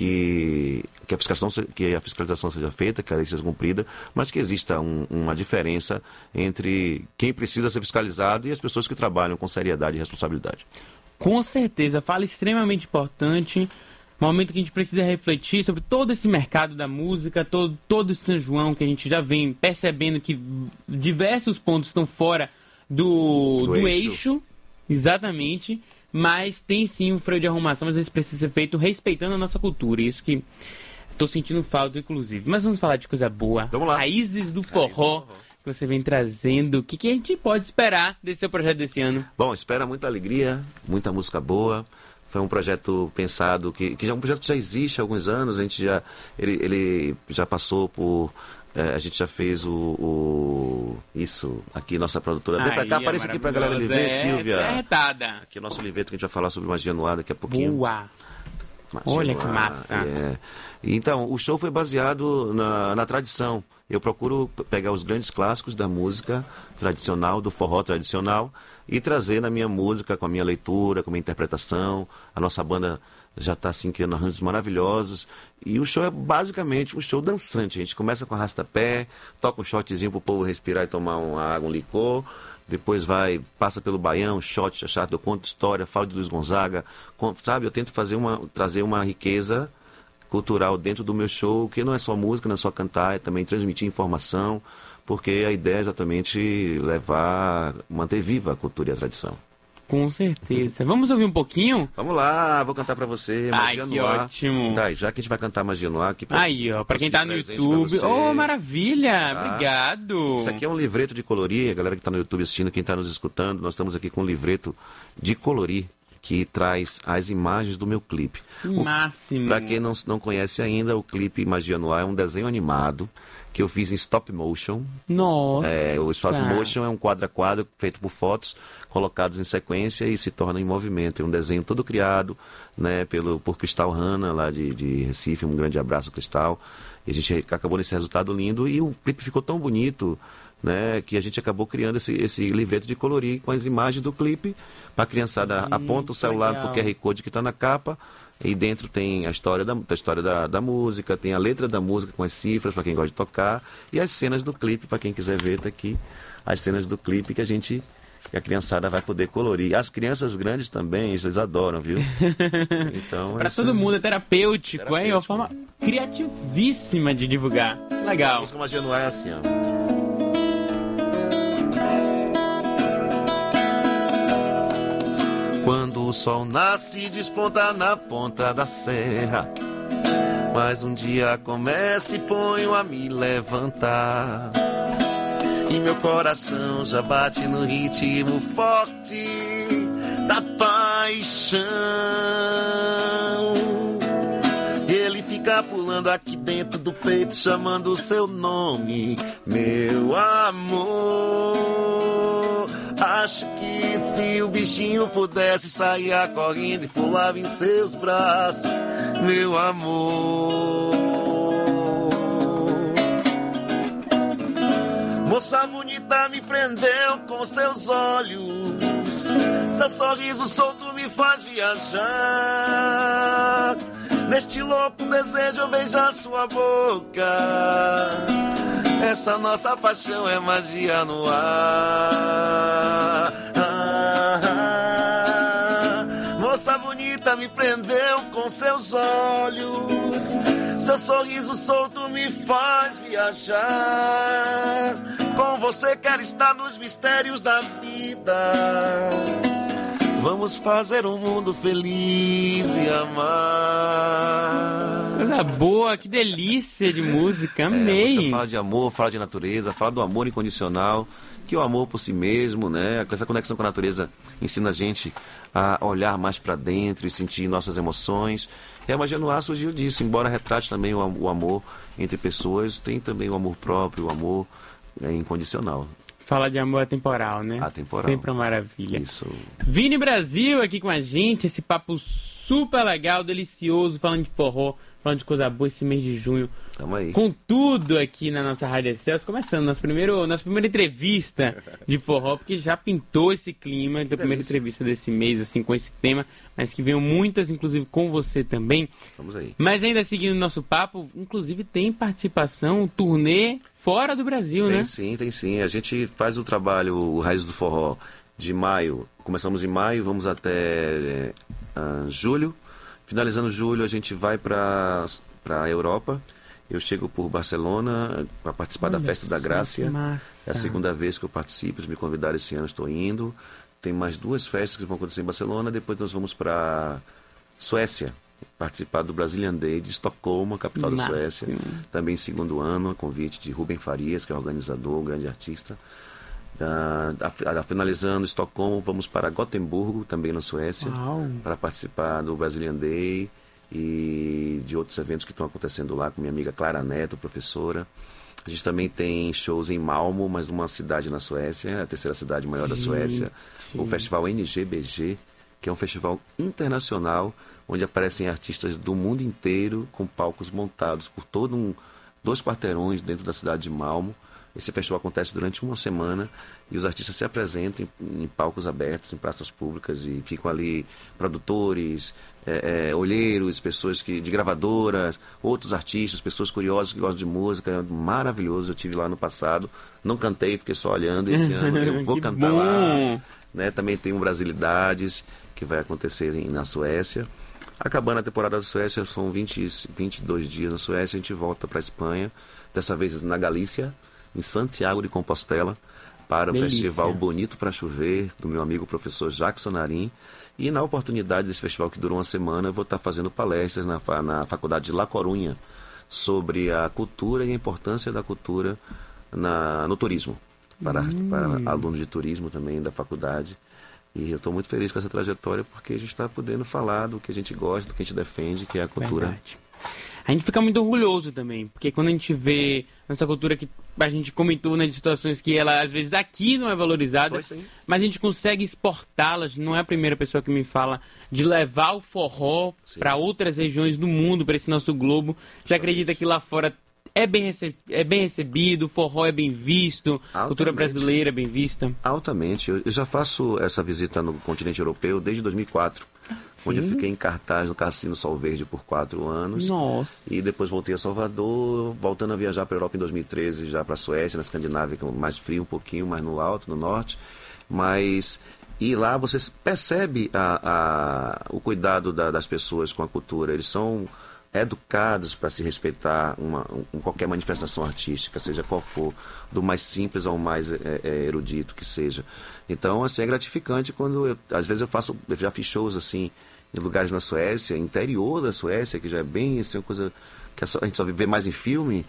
que, que, a, fiscalização, que a fiscalização seja feita, que a lei seja cumprida, mas que exista um, uma diferença entre quem precisa ser fiscalizado e as pessoas que trabalham com seriedade e responsabilidade. Com certeza, fala extremamente importante. Momento que a gente precisa refletir sobre todo esse mercado da música, todo, todo esse São João, que a gente já vem percebendo que diversos pontos estão fora do, do, do eixo. eixo. Exatamente. Mas tem sim um freio de arrumação, mas isso precisa ser feito respeitando a nossa cultura. Isso que estou sentindo falta, inclusive. Mas vamos falar de coisa boa. Vamos lá. Raízes do Forró. Raízes do forró. que você vem trazendo. O que, que a gente pode esperar desse seu projeto desse ano? Bom, espera muita alegria, muita música boa. Foi um projeto pensado, que, que é um projeto que já existe há alguns anos. A gente já, ele, ele já passou por... É, a gente já fez o, o... Isso, aqui nossa produtora. Vem pra cá, aparece aqui pra galera ver, é, Silvia. É retada. Aqui é o nosso livreto que a gente vai falar sobre magia no ar daqui a pouquinho. Boa! Magia Olha no que ar, massa! É. Então, o show foi baseado na, na tradição. Eu procuro pegar os grandes clássicos da música tradicional, do forró tradicional, e trazer na minha música, com a minha leitura, com a minha interpretação. A nossa banda já está assim, criando arranjos maravilhosos. E o show é basicamente um show dançante. A gente começa com arrasta-pé, toca um shotzinho para o povo respirar e tomar uma água, um licor. Depois vai, passa pelo baião, shot, chachado, eu conto história, falo de Luiz Gonzaga. Conto, sabe, eu tento fazer uma, trazer uma riqueza cultural dentro do meu show, que não é só música, não é só cantar, é também transmitir informação, porque a ideia é exatamente levar, manter viva a cultura e a tradição. Com certeza. Vamos ouvir um pouquinho? Vamos lá, vou cantar pra você, Magia Ai, que no Ar. ótimo. Tá, já que a gente vai cantar Magia no Ar aqui. Pra, Aí, ó, pra quem tá no YouTube. Oh, maravilha, tá. Obrigado. Isso aqui é um livreto de colorir, a galera que tá no YouTube assistindo, quem tá nos escutando, nós estamos aqui com um livreto de colorir, que traz as imagens do meu clipe. Máximo. Para quem não, não conhece ainda, o clipe Magia no Ar é um desenho animado que eu fiz em stop motion. Nossa! É, o stop motion é um quadro a quadro feito por fotos colocados em sequência e se torna em movimento. É um desenho todo criado, né, pelo, por Cristal Hanna, lá de, de Recife. Um grande abraço, Cristal. E a gente acabou nesse resultado lindo e o clipe ficou tão bonito, né, que a gente acabou criando esse, esse livreto de colorir com as imagens do clipe. Para a criançada, hum, aponta o celular para o Q R Code que está na capa. E dentro tem a história, da, a história da, da música, tem a letra da música com as cifras para quem gosta de tocar. E as cenas do clipe, para quem quiser ver, tá aqui. As cenas do clipe que a gente, que a criançada vai poder colorir. As crianças grandes também, eles adoram, viu? Então, para todo mundo é terapêutico, terapêutico. É uma forma criativíssima de divulgar. Legal. A música Magia no Ar é assim, ó. Quando o sol nasce e desponta na ponta da serra, mas um dia começa e ponho a me levantar, e meu coração já bate no ritmo forte da paixão. Ele fica pulando aqui dentro do peito, chamando o seu nome, meu amor. Acho que se o bichinho pudesse, saía correndo e pulava em seus braços, meu amor. Moça bonita me prendeu com seus olhos, seu sorriso solto me faz viajar. Neste louco desejo eu beijar sua boca. Essa nossa paixão é magia no ar. Ah, ah, moça bonita me prendeu com seus olhos, seu sorriso solto me faz viajar. Com você quero estar nos mistérios da vida. Vamos fazer um mundo feliz e amar. Coisa boa, que delícia de música, amei. É, a música fala de amor, fala de natureza, fala do amor incondicional, que o amor por si mesmo, né? Essa conexão com a natureza ensina a gente a olhar mais para dentro e sentir nossas emoções. E a Magia no Ar surgiu disso, embora retrate também o, o amor entre pessoas, tem também o amor próprio, o amor é, incondicional. Falar de amor atemporal, né? Atemporal. Sempre uma maravilha. Isso. Vini Brasil aqui com a gente, esse papo super legal, delicioso, falando de forró, falando de coisa boa esse mês de junho. Tamo aí. Com tudo aqui na nossa Rádio Excelsior, começando nosso primeiro, nossa primeira entrevista de forró, porque já pintou esse clima da primeira entrevista desse mês, assim, com esse tema, mas que veio muitas, inclusive com você também. Vamos aí. Mas ainda seguindo o nosso papo, inclusive tem participação, turnê fora do Brasil, tem, né? Tem sim, tem sim. A gente faz o trabalho, o Raiz do Forró, de maio. Começamos em maio, vamos até uh, julho. Finalizando julho, a gente vai para a Europa. Eu chego por Barcelona para participar Olha da Festa da Grácia. Massa. É a segunda vez que eu participo. Eles me convidaram esse ano, estou indo. Tem mais duas festas que vão acontecer em Barcelona. Depois nós vamos para Suécia. participar do Brazilian Day de Estocolmo, capital Máximo. da Suécia. Também segundo ano, a convite de Rubem Farias, que é organizador, grande artista. Ah, a, a, finalizando Estocolmo, vamos para Gotemburgo, também na Suécia, Uau. para participar do Brazilian Day e de outros eventos que estão acontecendo lá, com minha amiga Clara Neto, professora. A gente também tem shows em Malmo, mas uma cidade na Suécia, a terceira cidade maior da Suécia, o Festival N G B G, que é um festival internacional, onde aparecem artistas do mundo inteiro, com palcos montados por todo um, dois quarteirões dentro da cidade de Malmo. Esse festival acontece durante uma semana e os artistas se apresentam em, em palcos abertos, em praças públicas, e ficam ali produtores, é, é, olheiros, pessoas que, de gravadoras, outros artistas, pessoas curiosas que gostam de música. É maravilhoso. Eu estive lá no passado, não cantei, fiquei só olhando. Esse ano eu vou cantar bom. lá. Né? Também tem um Brasilidades, que vai acontecer em, na Suécia. Acabando a temporada da Suécia, são vinte, vinte e dois dias na Suécia, a gente volta para a Espanha, dessa vez na Galícia, em Santiago de Compostela, para Delícia. o Festival Bonito para Chover, do meu amigo professor Jackson Narim. E na oportunidade desse festival, que durou uma semana, eu vou estar fazendo palestras na, na Faculdade de La Coruña sobre a cultura e a importância da cultura na, no turismo, para, hum. para alunos de turismo também da faculdade. E eu estou muito feliz com essa trajetória, porque a gente está podendo falar do que a gente gosta, do que a gente defende, que é a cultura. Verdade. A gente fica muito orgulhoso também, porque quando a gente vê essa cultura que a gente comentou, né, de situações que ela às vezes aqui não é valorizada, mas a gente consegue exportá-las. Não é a primeira pessoa que me fala de levar o forró para outras regiões do mundo, para esse nosso globo. Você acredita que lá fora é bem, receb... é bem recebido, o forró é bem visto, a cultura brasileira é bem vista? Altamente. Eu já faço essa visita no continente europeu desde dois mil e quatro. Sim. Onde eu fiquei em cartaz no Cassino Sol Verde por quatro anos. Nossa. E depois voltei a Salvador, voltando a viajar para a Europa em dois mil e treze, já para a Suécia, na Escandinávia, que é mais frio um pouquinho, mais no alto, no norte. Mas, e lá você percebe a, a, o cuidado da, das pessoas com a cultura. Eles são educados para se respeitar uma, um, qualquer manifestação artística, seja qual for, do mais simples ao mais é, é, erudito que seja. Então, assim, é gratificante quando, eu, às vezes eu faço, eu já fiz shows assim, em lugares na Suécia, interior da Suécia, que já é bem, assim, uma coisa que a gente só vê mais em filme,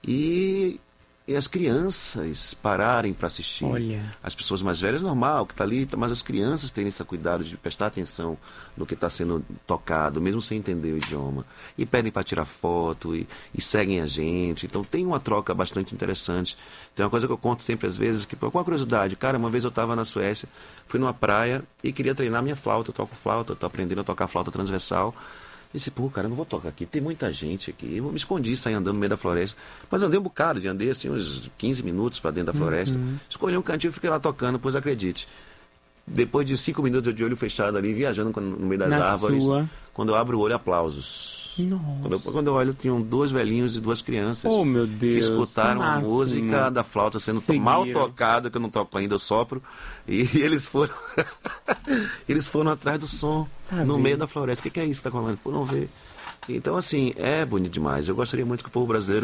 e, e as crianças pararem para assistir. Olha. As pessoas mais velhas, normal, que tá ali, mas as crianças terem esse cuidado de prestar atenção no que está sendo tocado, mesmo sem entender o idioma. E pedem para tirar foto, e, e seguem a gente. Então tem uma troca bastante interessante. Tem uma coisa que eu conto sempre às vezes, que por uma curiosidade, cara, uma vez eu estava na Suécia, fui numa praia e queria treinar minha flauta. Eu toco flauta, eu tô aprendendo a tocar flauta transversal. E disse, pô, cara, eu não vou tocar aqui, tem muita gente aqui. Eu me escondi, saí andando no meio da floresta. Mas andei um bocado, de andei assim uns quinze minutos para dentro da floresta. Uhum. Escolhi um cantinho e fiquei lá tocando, pois acredite. Depois de cinco minutos eu de olho fechado ali, viajando no meio das Na árvores. Sua. Quando eu abro o olho, aplausos. Nossa. Quando eu, quando eu olho, tinham dois velhinhos e duas crianças. Oh, meu Deus. Que escutaram a Máximo. música da flauta sendo Seguiram. mal tocada, que eu não toco ainda, eu sopro. E eles foram eles foram atrás do som, Tá no bem. meio da floresta. O que, que é isso que está rolando? Foram ver. Então, assim, é bonito demais. Eu gostaria muito que o povo brasileiro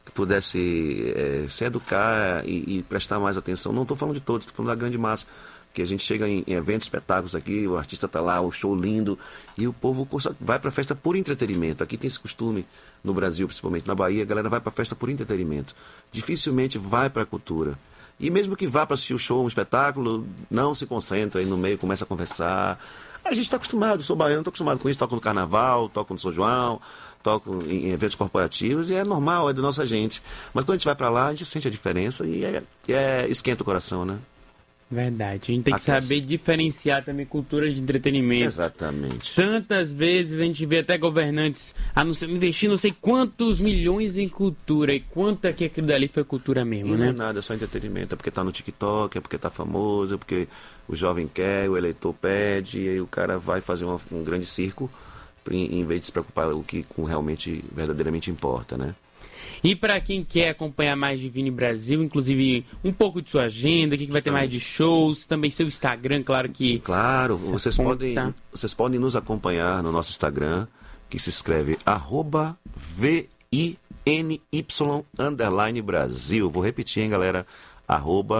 pudesse é, se educar e, e prestar mais atenção. Não estou falando de todos, estou falando da grande massa. Que a gente chega em, em eventos, espetáculos aqui, o artista está lá, o show lindo, e o povo vai para a festa por entretenimento. Aqui tem esse costume, no Brasil, principalmente na Bahia, a galera vai para a festa por entretenimento. Dificilmente vai para a cultura. E mesmo que vá para assistir o show, um espetáculo, não se concentra aí no meio, começa a conversar. A gente está acostumado, sou baiano, estou acostumado com isso, toco no Carnaval, toco no São João, toco em eventos corporativos, e é normal, é da nossa gente. Mas quando a gente vai para lá, a gente sente a diferença e é, é, esquenta o coração, né? Verdade. A gente tem que Acontece. saber diferenciar também cultura de entretenimento. Exatamente. Tantas vezes a gente vê até governantes anunciando, investir não sei quantos milhões em cultura. E quanto é que aquilo dali foi cultura mesmo, E não né? é nada, é só entretenimento. É porque tá no TikTok, é porque tá famoso, é porque o jovem quer, o eleitor pede, e aí o cara vai fazer uma, um grande circo em, em vez de se preocupar com o que com realmente, verdadeiramente importa, né? E para quem quer acompanhar mais de Vini Brasil, inclusive um pouco de sua agenda, o que, que vai ter mais de shows, também seu Instagram, claro que... Claro, se vocês aponta. podem, vocês podem nos acompanhar no nosso Instagram, que se escreve arroba V I N Y underline Brasil. Vou repetir, hein, galera? Arroba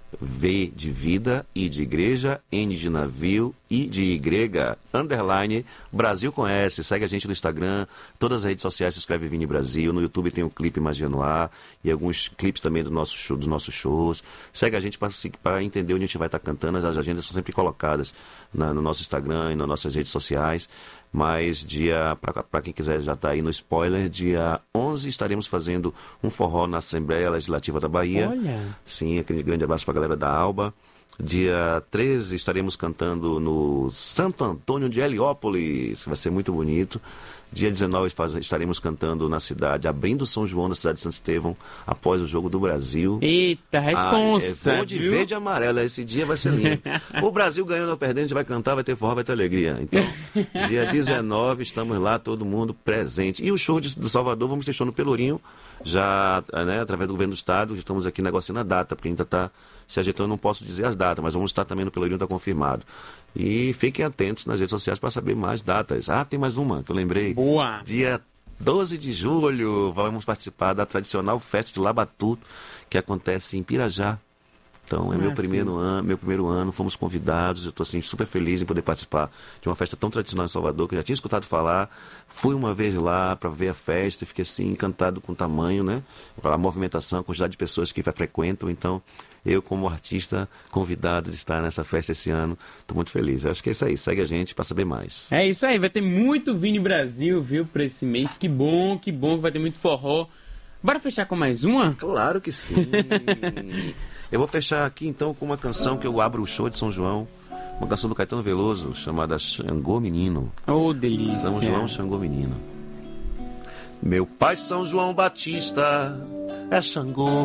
V de vida, I de igreja, N de navio, I de igreja, underline, Brasil Conhece. Segue a gente no Instagram, todas as redes sociais se escreve Vini Brasil, no YouTube tem o clipe Magia no Ar e alguns clipes também do nosso show, dos nossos shows. Segue a gente para entender onde a gente vai estar cantando, as agendas são sempre colocadas na, no nosso Instagram e nas nossas redes sociais. Mas dia, para quem quiser já tá aí no spoiler, dia onze estaremos fazendo um forró na Assembleia Legislativa da Bahia. Olha. Sim, aquele grande abraço para a galera da Alba. Dia treze estaremos cantando no Santo Antônio de Heliópolis, que vai ser muito bonito. Dia dezenove faz, estaremos cantando na cidade, abrindo São João, na cidade de Santo Estevão, após o Jogo do Brasil. Eita, responsa, ah, é, vou de viu? verde e amarelo, esse dia vai ser lindo. O Brasil ganhando ou perdendo, a gente vai cantar, vai ter forró, vai ter alegria. Então, dia dezenove, estamos lá, todo mundo presente. E o show de, do Salvador, vamos ter show no Pelourinho, já, né, através do governo do estado, estamos aqui negociando a data, porque ainda está se ajeitando, não posso dizer as datas, mas vamos estar também no Pelourinho, está confirmado. E fiquem atentos nas redes sociais para saber mais datas. Ah, tem mais uma que eu lembrei. Boa! Dia doze de julho, vamos participar da tradicional festa de Labatuto, que acontece em Pirajá. Então, é Ah, meu primeiro, sim. ano, meu primeiro ano, fomos convidados, eu estou assim, super feliz em poder participar de uma festa tão tradicional em Salvador, que eu já tinha escutado falar. Fui uma vez lá para ver a festa e fiquei assim, encantado com o tamanho, né? A movimentação, a quantidade de pessoas que frequentam. Então, eu como artista convidado de estar nessa festa esse ano, estou muito feliz. Eu acho que é isso aí, segue a gente para saber mais. É isso aí, vai ter muito Vini Brasil, viu, pra esse mês. Que bom, que bom, vai ter muito forró. Bora fechar com mais uma? Claro que sim. Eu vou fechar aqui então com uma canção que eu abro o show de São João. Uma canção do Caetano Veloso, chamada Xangô Menino. Oh, delícia. São João, Xangô Menino. Meu pai São João Batista é Xangô.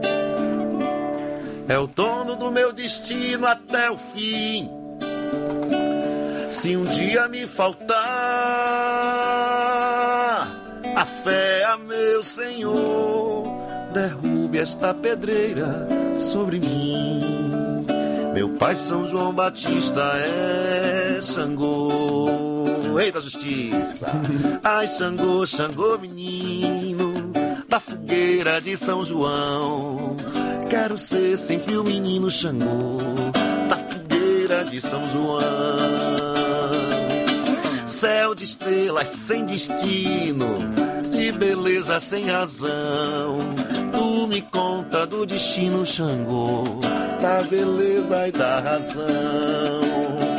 É o dono do meu destino até o fim. Se um dia me faltar a fé a meu Senhor, derrube esta pedreira sobre mim. Meu pai São João Batista é Xangô. Eita justiça! Ai Xangô, Xangô menino da fogueira de São João. Quero ser sempre o menino Xangô da fogueira de São João. Céu de estrelas sem destino, de beleza sem razão. Tu me conta do destino, Xangô, da beleza e da razão.